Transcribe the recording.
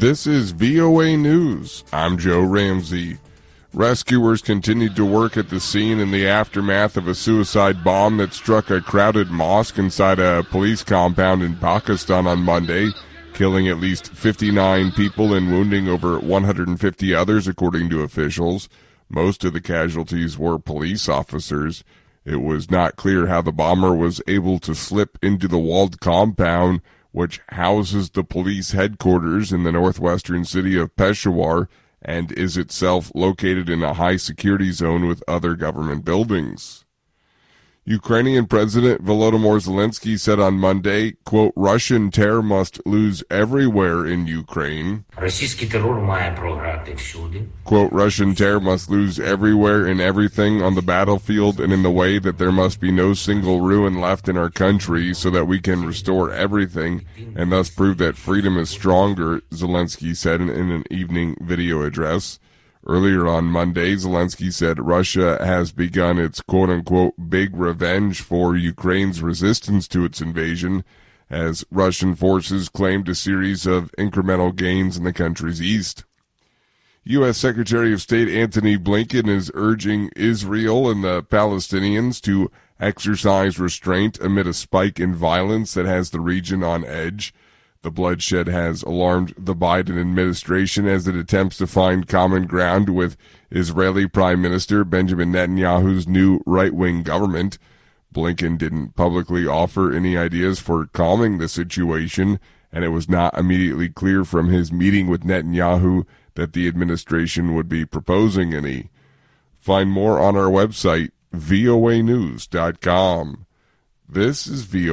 This is VOA News. I'm Joe Ramsey. Rescuers continued to work at the scene in the aftermath of a suicide bomb that struck a crowded mosque inside a police compound in Pakistan on Monday, killing at least 59 people and wounding over 150 others, according to officials. Most of the casualties were police officers. It was not clear how the bomber was able to slip into the walled compound, which houses the police headquarters in the northwestern city of Peshawar and is itself located in a high-security zone with other government buildings. Ukrainian President Volodymyr Zelensky said on Monday, quote, Russian terror must lose everywhere in Ukraine. Quote, Russian terror must lose everywhere in everything on the battlefield and in the way that there must be no single ruin left in our country so that we can restore everything and thus prove that freedom is stronger, Zelensky said in an evening video address. Earlier on Monday, Zelensky said Russia has begun its quote-unquote big revenge for Ukraine's resistance to its invasion, as Russian forces claimed a series of incremental gains in the country's east. U.S. Secretary of State Antony Blinken is urging Israel and the Palestinians to exercise restraint amid a spike in violence that has the region on edge. The bloodshed has alarmed the Biden administration as it attempts to find common ground with Israeli Prime Minister Benjamin Netanyahu's new right-wing government. Blinken didn't publicly offer any ideas for calming the situation, and it was not immediately clear from his meeting with Netanyahu that the administration would be proposing any. Find more on our website, voanews.com. This is VOA.